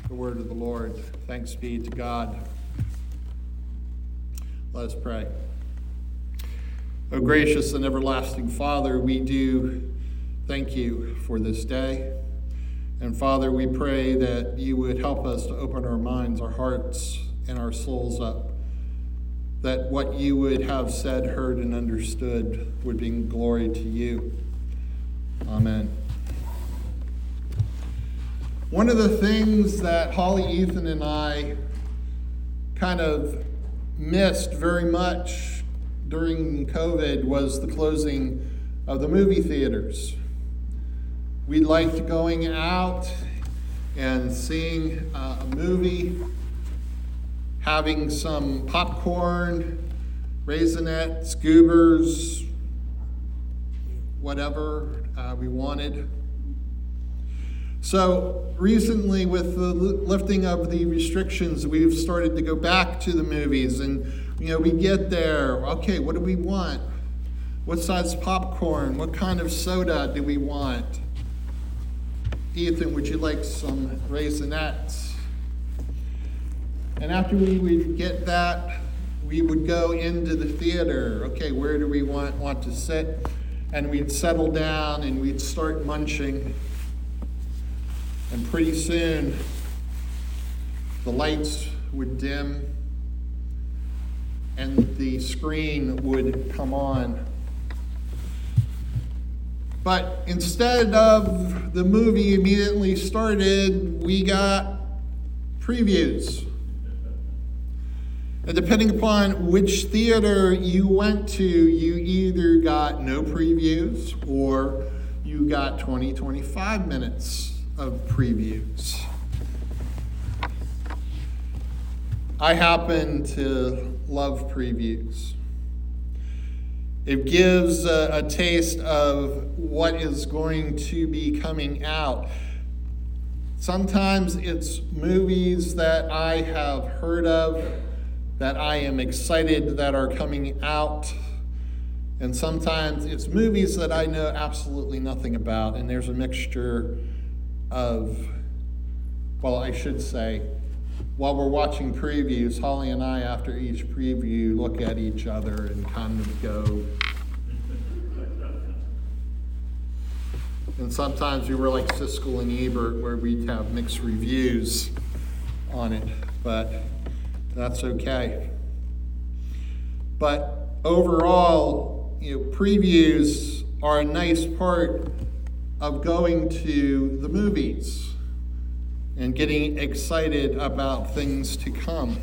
The word of the Lord. Thanks be to God. Let us pray. O gracious and everlasting Father, we do thank you for this day. And Father, we pray that you would help us to open our minds, our hearts, and our souls up, that what you would have said, heard, and understood would bring glory to you. Amen. One of the things that Holly, Ethan, and I kind of missed very much during COVID was the closing of the movie theaters. We liked going out and seeing a movie, having some popcorn, Raisinets, Goobers, whatever we wanted. So recently, with the lifting of the restrictions, we've started to go back to the movies, and we get there. Okay, what do we want? What size popcorn? What kind of soda do we want? Ethan, would you like some Raisinets? And after we would get that, we would go into the theater. Okay, where do we want to sit? And we'd settle down and we'd start munching. And pretty soon, the lights would dim and the screen would come on. But instead of the movie immediately started, we got previews. And depending upon which theater you went to, you either got no previews or you got 20, 25 minutes of previews. I happen to love previews. It gives a taste of what is going to be coming out. Sometimes it's movies that I have heard of, that I am excited that are coming out. And sometimes it's movies that I know absolutely nothing about, and there's a mixture of, well, I should say, while we're watching previews, Holly and I, after each preview, look at each other and kind of go. And sometimes we were like Siskel and Ebert, where we'd have mixed reviews on it, but that's okay. But overall, previews are a nice part of going to the movies and getting excited about things to come.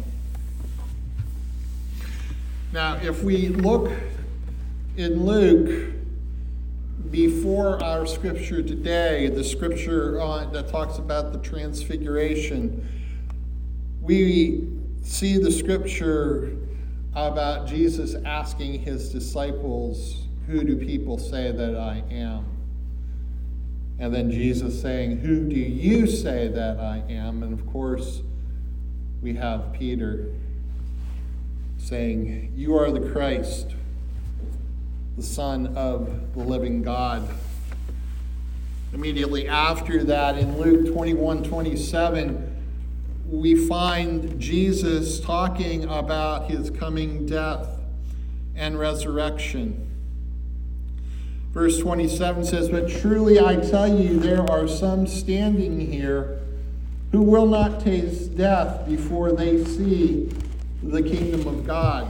Now, if we look in Luke, before our scripture today, the scripture that talks about the transfiguration, we see the scripture about Jesus asking his disciples, "Who do people say that I am?" And then Jesus saying, "Who do you say that I am?" And of course, we have Peter saying, "You are the Christ, the Son of the living God." Immediately after that, in Luke 21:27, we find Jesus talking about his coming death and resurrection. Verse 27 says, "But truly I tell you, there are some standing here who will not taste death before they see the kingdom of God."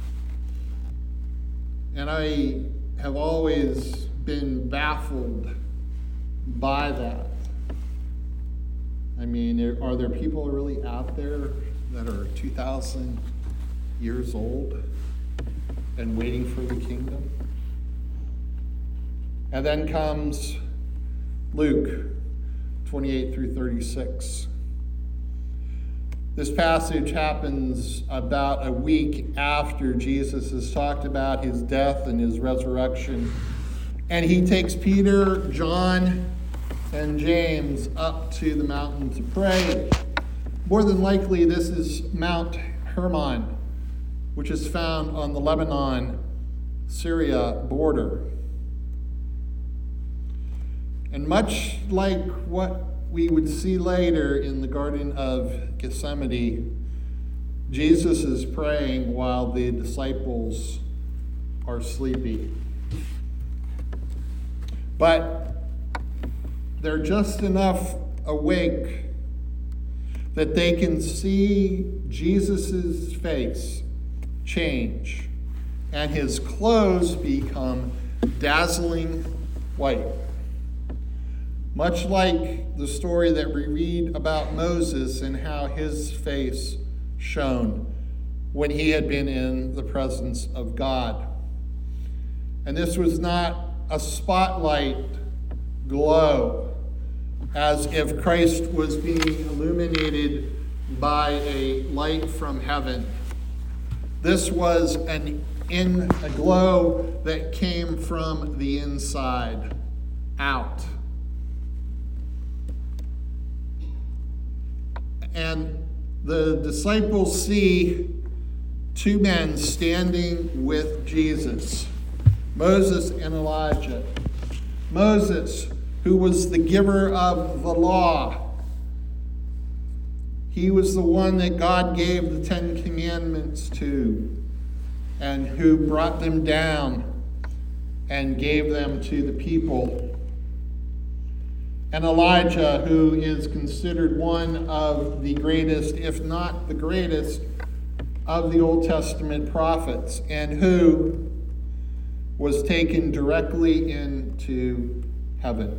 And I have always been baffled by that. I mean, are there people really out there that are 2,000 years old and waiting for the kingdom? And then comes Luke 28 through 36. This passage happens about a week after Jesus has talked about his death and his resurrection. And he takes Peter, John, and James up to the mountain to pray. More than likely, this is Mount Hermon, which is found on the Lebanon-Syria border. And much like what we would see later in the Garden of Gethsemane, Jesus is praying while the disciples are sleepy. But they're just enough awake that they can see Jesus' face change and his clothes become dazzling white. Much like the story that we read about Moses and how his face shone when he had been in the presence of God. And this was not a spotlight glow, as if Christ was being illuminated by a light from heaven. This was a glow that came from the inside out. And the disciples see two men standing with Jesus, Moses and Elijah. Moses, who was the giver of the law. He was the one that God gave the 10 Commandments to, and who brought them down and gave them to the people. And Elijah, who is considered one of the greatest, if not the greatest, of the Old Testament prophets, and who was taken directly into heaven.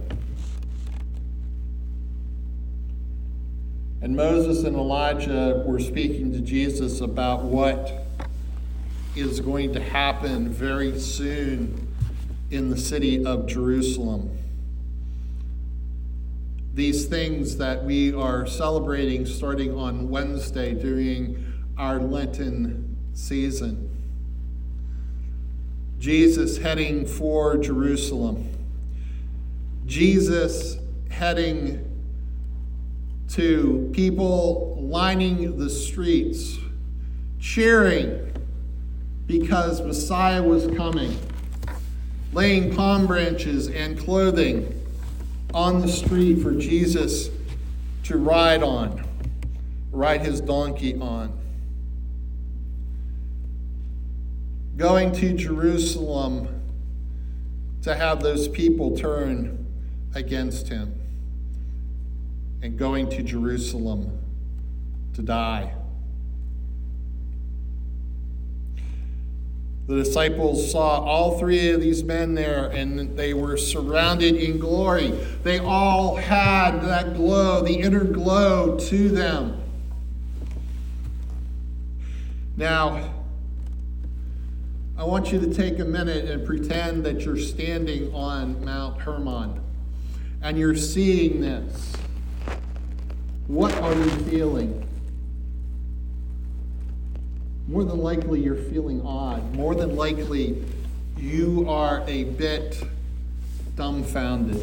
And Moses and Elijah were speaking to Jesus about what is going to happen very soon in the city of Jerusalem. These things that we are celebrating starting on Wednesday during our Lenten season. Jesus heading for Jerusalem. Jesus heading to people lining the streets, cheering because Messiah was coming, laying palm branches and clothing on the street for Jesus to ride his donkey on. Going to Jerusalem to have those people turn against him, and going to Jerusalem to die. The disciples saw all three of these men there, and they were surrounded in glory. They all had that glow, the inner glow to them. Now, I want you to take a minute and pretend that you're standing on Mount Hermon and you're seeing this. What are you feeling? More than likely, you're feeling odd. More than likely, you are a bit dumbfounded.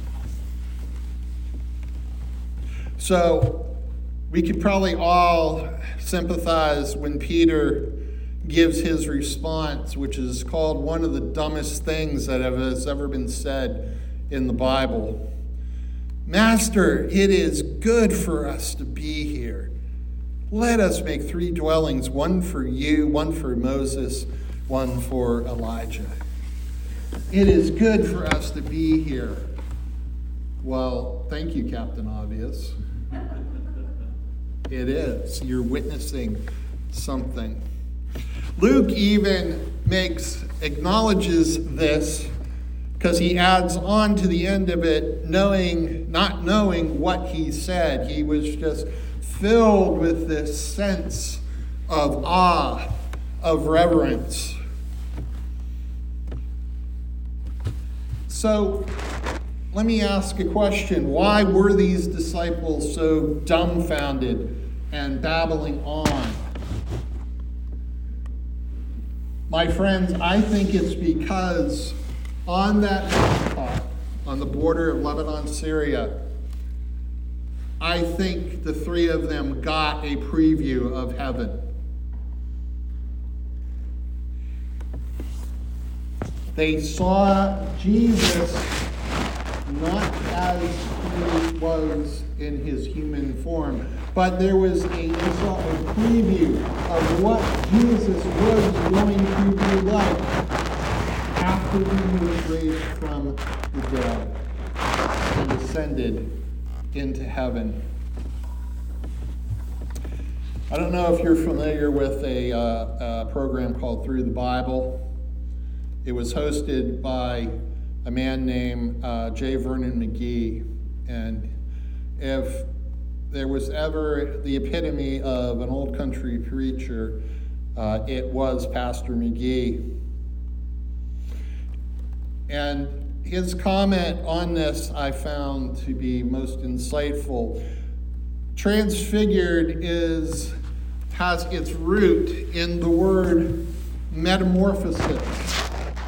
So, we could probably all sympathize when Peter gives his response, which is called one of the dumbest things that has ever been said in the Bible. Master, it is good for us to be here. Let us make 3 dwellings, one for you, one for Moses, one for Elijah. It is good for us to be here. Well, thank you, Captain Obvious. It is. You're witnessing something. Luke even acknowledges this because he adds on to the end of it, not knowing what he said. He was just filled with this sense of awe, of reverence. So, let me ask a question. Why were these disciples so dumbfounded and babbling on? My friends, I think it's because on that mountaintop, on the border of Lebanon, Syria, I think the 3 of them got a preview of heaven. They saw Jesus not as he was in his human form, but there was you saw a preview of what Jesus was going to be like after he was raised from the dead and ascended into heaven. I don't know if you're familiar with a program called Through the Bible. It was hosted by a man named J. Vernon McGee. And if there was ever the epitome of an old country preacher, it was Pastor McGee. And his comment on this I found to be most insightful. Transfigured has its root in the word metamorphosis.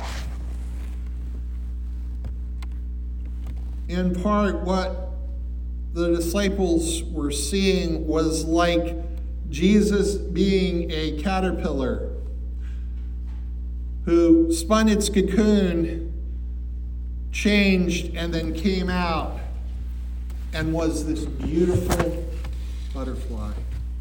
In part, what the disciples were seeing was like Jesus being a caterpillar who spun its cocoon, changed, and then came out and was this beautiful butterfly.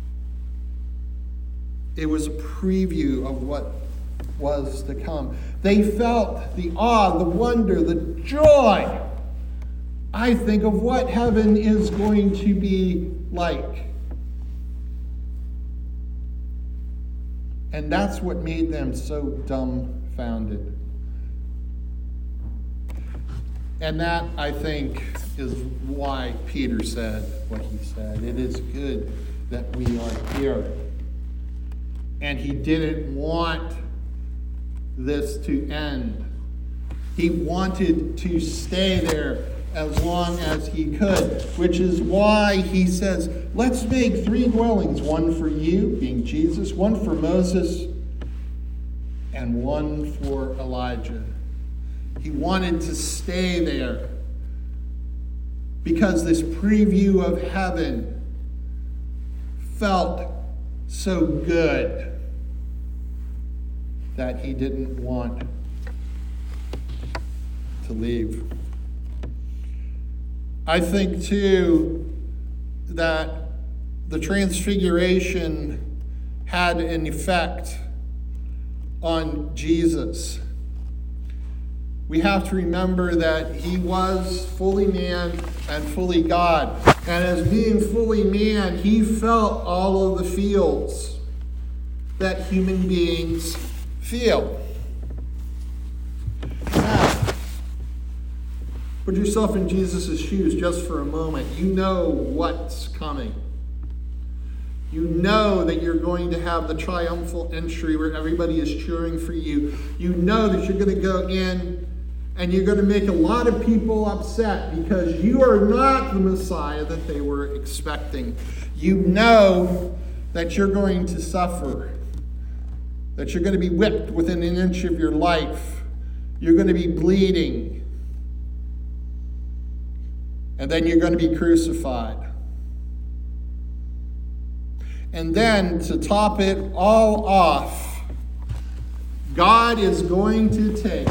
It was a preview of what was to come. They felt the awe, the wonder, the joy, I think, of what heaven is going to be like. And that's what made them so dumbfounded. And that, I think, is why Peter said what he said. It is good that we are here. And he didn't want this to end. He wanted to stay there as long as he could, which is why he says, let's make 3 dwellings, one for you, being Jesus, one for Moses, and one for Elijah. He wanted to stay there because this preview of heaven felt so good that he didn't want to leave. I think, too, that the Transfiguration had an effect on Jesus. We have to remember that he was fully man and fully God. And as being fully man, he felt all of the feels that human beings feel. Now, put yourself in Jesus' shoes just for a moment. You know what's coming. You know that you're going to have the triumphal entry where everybody is cheering for you. You know that you're going to go in and you're going to make a lot of people upset because you are not the Messiah that they were expecting. You know that you're going to suffer, that you're going to be whipped within an inch of your life. You're going to be bleeding. And then you're going to be crucified. And then, to top it all off, God is going to take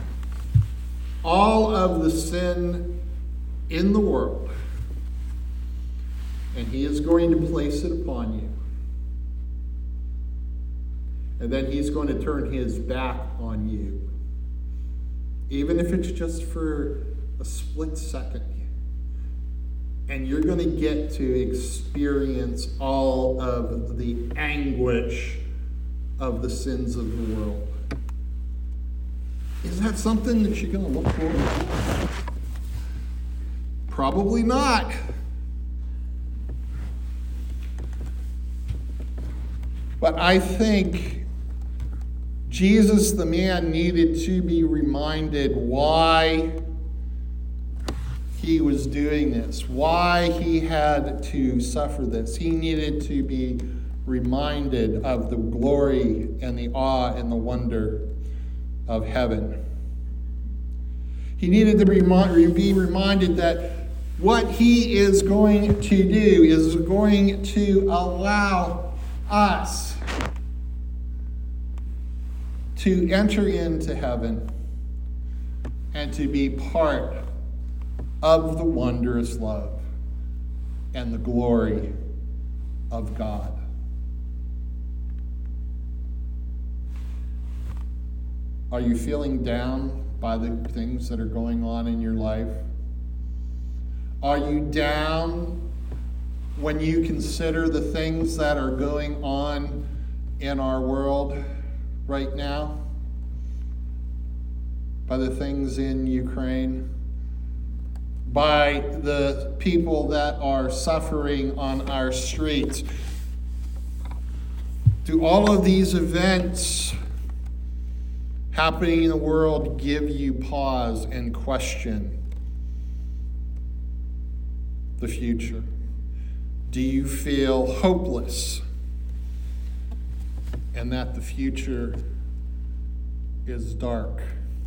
all of the sin in the world, and he is going to place it upon you. And then he's going to turn his back on you, even if it's just for a split second. And you're going to get to experience all of the anguish of the sins of the world. Is that something that you're going to look forward to? Probably not. But I think Jesus, the man, needed to be reminded why he was doing this, why he had to suffer this. He needed to be reminded of the glory and the awe and the wonder of heaven. He needed to be reminded that what he is going to do is going to allow us to enter into heaven and to be part of the wondrous love and the glory of God. Are you feeling down by the things that are going on in your life? Are you down when you consider the things that are going on in our world right now? By the things in Ukraine? By the people that are suffering on our streets? Do all of these events happening in the world give you pause and question the future? Do you feel hopeless and that the future is dark?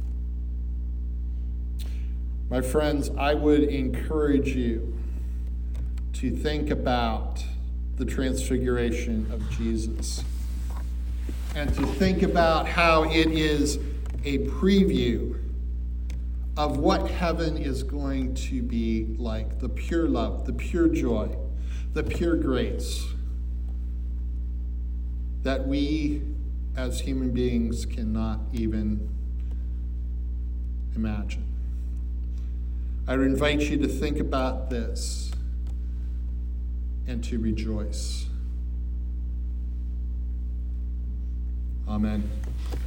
My friends, I would encourage you to think about the transfiguration of Jesus, and to think about how it is a preview of what heaven is going to be like. The pure love, the pure joy, the pure grace that we as human beings cannot even imagine. I would invite you to think about this and to rejoice. Amen.